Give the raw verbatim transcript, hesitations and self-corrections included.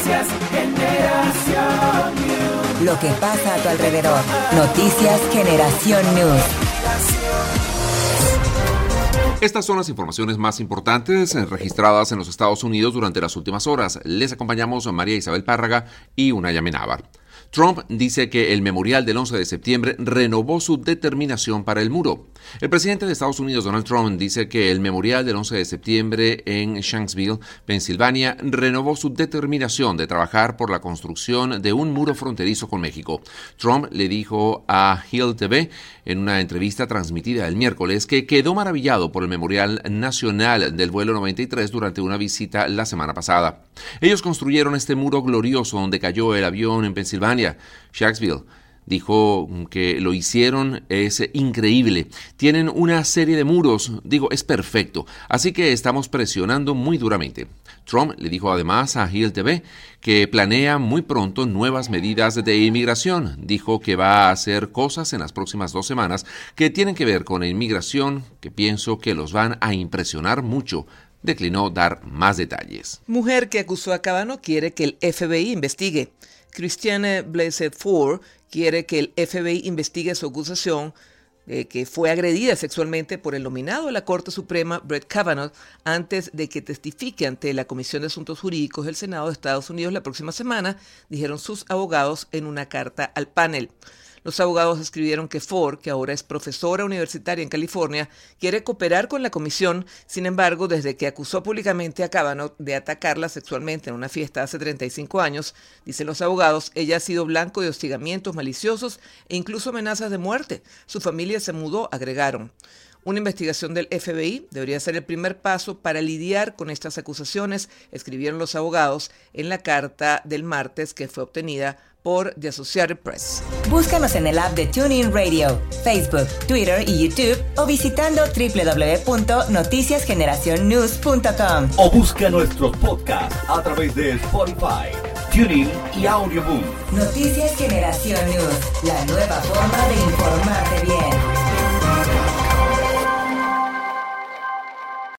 Noticias Generación News. Lo que pasa a tu alrededor. Noticias Generación News. Estas son las informaciones más importantes registradas en los Estados Unidos durante las últimas horas. Les acompañamos a María Isabel Párraga y Unaya Menábar. Trump dice que el memorial del once de septiembre renovó su determinación para el muro. El presidente de Estados Unidos, Donald Trump, dice que el memorial del once de septiembre en Shanksville, Pensilvania, renovó su determinación de trabajar por la construcción de un muro fronterizo con México. Trump le dijo a Hill T V en una entrevista transmitida el miércoles que quedó maravillado por el Memorial Nacional del vuelo noventa y tres durante una visita la semana pasada. Ellos construyeron este muro glorioso donde cayó el avión en Pensilvania, Shanksville. Dijo que lo hicieron, es increíble. Tienen una serie de muros, digo, es perfecto. Así que estamos presionando muy duramente. Trump le dijo además a Hill T V que planea muy pronto nuevas medidas de inmigración. Dijo que va a hacer cosas en las próximas dos semanas que tienen que ver con la inmigración, que pienso que los van a impresionar mucho. Declinó dar más detalles. Mujer que acusó a Kavanaugh quiere que el F B I investigue. Christiane Blasey Ford quiere que el F B I investigue su acusación de que fue agredida sexualmente por el nominado de la Corte Suprema, Brett Kavanaugh, antes de que testifique ante la Comisión de Asuntos Jurídicos del Senado de Estados Unidos la próxima semana, dijeron sus abogados en una carta al panel. Los abogados escribieron que Ford, que ahora es profesora universitaria en California, quiere cooperar con la comisión. Sin embargo, desde que acusó públicamente a Kavanaugh de atacarla sexualmente en una fiesta hace treinta y cinco años, dicen los abogados, ella ha sido blanco de hostigamientos maliciosos e incluso amenazas de muerte. Su familia se mudó, agregaron. Una investigación del F B I debería ser el primer paso para lidiar con estas acusaciones, escribieron los abogados en la carta del martes que fue obtenida por The Associated Press. Búscanos en el app de TuneIn Radio, Facebook, Twitter y YouTube o visitando doble u doble u doble u punto noticias generación news punto com. O busca nuestros podcasts a través de Spotify, TuneIn y Audioboom. Noticias Generación News, la nueva forma de informarte bien.